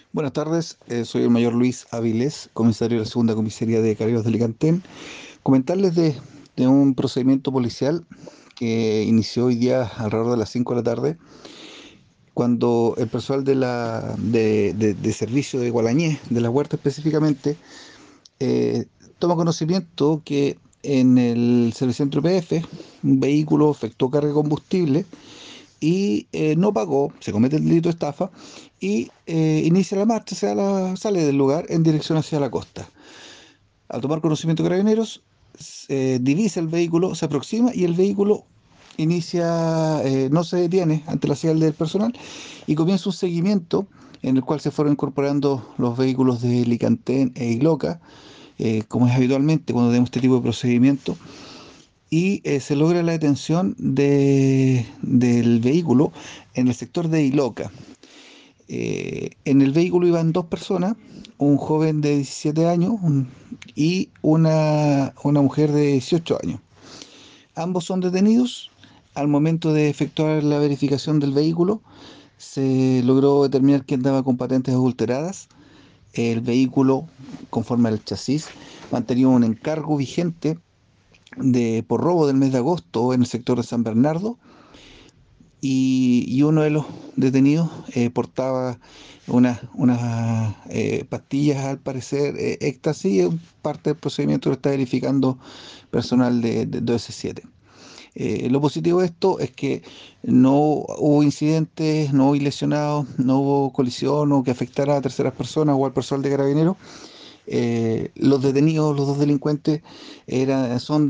Buenas tardes, soy el mayor Luis Avilés, comisario de la segunda comisaría de Carabineros de Alicantén. Comentarles de un procedimiento policial que inició hoy día alrededor de las 5 de la tarde, cuando el personal de servicio de Gualañé, de la Huerta específicamente, eh, toma conocimiento que en el servicentro YPF un vehículo efectuó carga de combustible y no pagó, se comete el delito de estafa y inicia la marcha, sale del lugar en dirección hacia la costa. Al tomar conocimiento de Carabineros, divisa el vehículo, se aproxima y el vehículo no se detiene ante la señal del personal y comienza un seguimiento en el cual se fueron incorporando los vehículos de Licantén e Iloca, como es habitualmente cuando tenemos este tipo de procedimiento, y se logra la detención del vehículo en el sector de Iloca. En el vehículo iban dos personas, un joven de 17 años y una mujer de 18 años. Ambos son detenidos. Al momento de efectuar la verificación del vehículo, se logró determinar que andaba con patentes adulteradas. El vehículo, conforme al chasis, mantenía un encargo vigente por robo del mes de agosto en el sector de San Bernardo, y uno de los detenidos portaba unas pastillas, al parecer, éxtasis, es parte del procedimiento que está verificando personal de OS7. Lo positivo de esto es que no hubo incidentes, no hubo lesionados, no hubo colisión o que afectara a terceras personas o al personal de Carabineros. Los detenidos, los dos delincuentes, son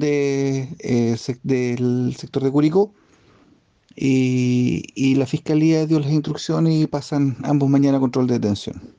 del sector de Curicó, y la fiscalía dio las instrucciones y pasan ambos mañana a control de detención.